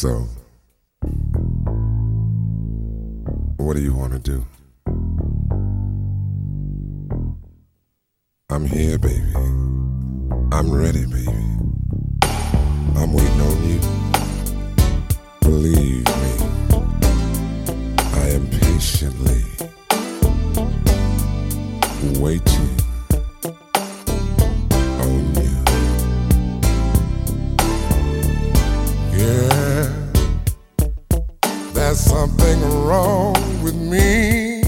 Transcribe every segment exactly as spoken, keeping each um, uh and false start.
So, what do you want to do? I'm here, baby. I'm ready, baby. I'm waiting on you. Believe me, I am patiently waiting on you. Yeah, there's something wrong with me.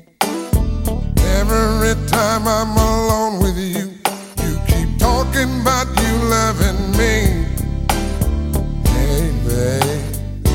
Every time I'm alone with you, you keep talking about you loving me. Hey, babe,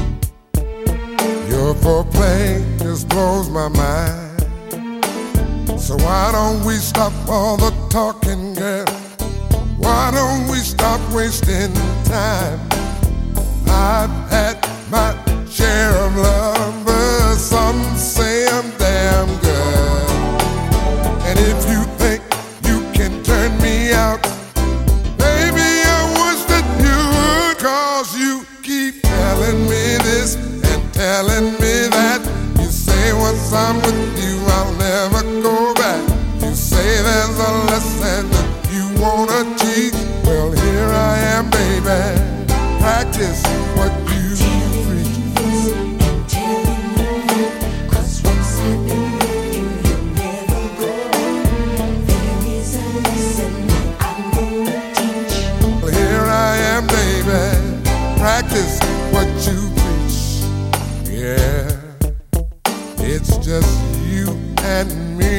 your foreplay just blows my mind. So why don't we stop all the talking, girl? Why don't we stop wasting time? I've had my share of lovers. Some say I'm damn good. And if you think you can turn me out, baby, I wish that you would. Cause you keep telling me this and telling me that. You say once I'm with you, I'll never go back. You say there's a lesson that you wanna teach. Well, here I am, baby. Practice what you preach. And telling you, 'cause once I've been with you, you'll never go. There is a lesson that I'm gonna teach. Well, here I am, baby. Practice what you preach. Yeah, it's just you and me.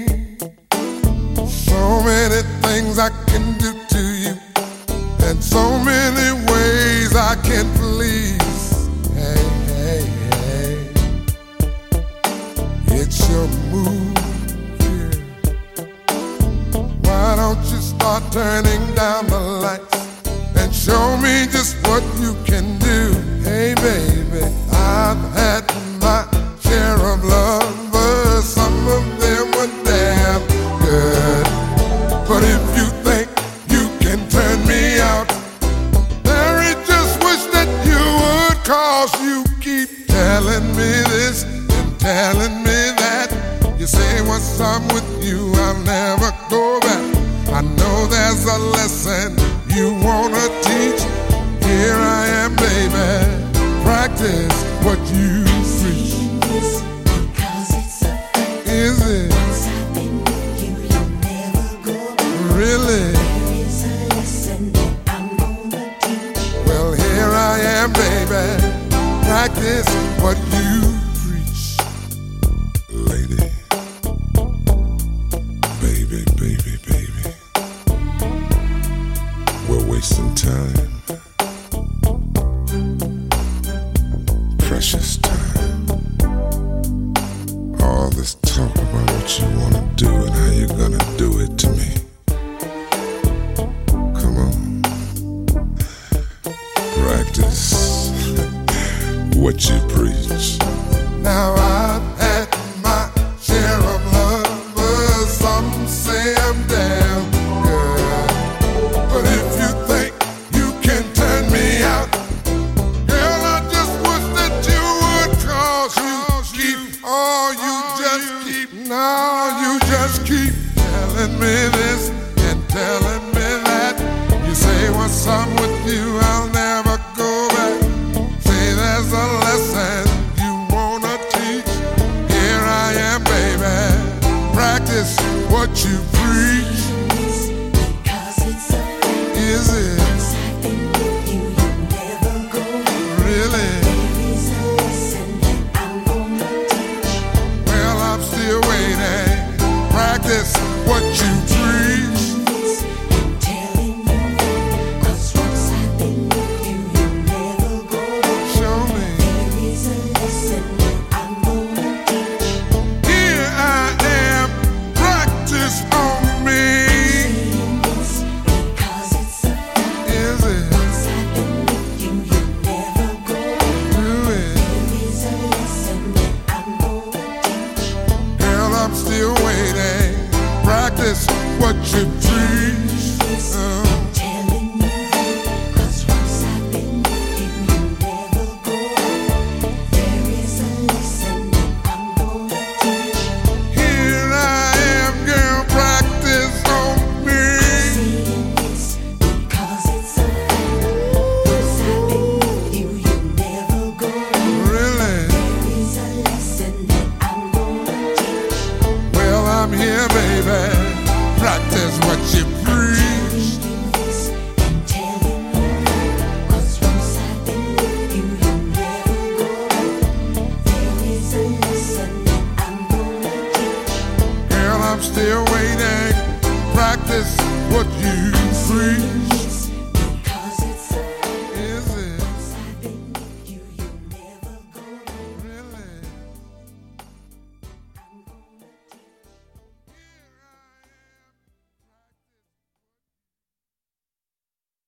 So many things I can do to you, and so many ways I can please. Hey, hey, hey, it's your move here. Why don't you start turning down the lights and show me just what you can do? Hey, baby, I've had my share of lovers. Some of them were damn good. But if you think you can turn me out, Mary, just wish that you would. Cause you keep telling me this and telling me that. You say once I'm with you, I'll never go back. I know there's a lesson you wanna teach. Here I am, baby. Practice what you preach. Because it's a fact. Is it? Once I've been with you, you'll never go back. Really? There is a lesson that I'm gonna teach. Well, here I am, baby. Practice what you preach. Lady, baby, baby, baby, we're wasting time. Precious time. All this talk about what you wanna do and how you're gonna do it to me. Come on. Practice what you preach. Now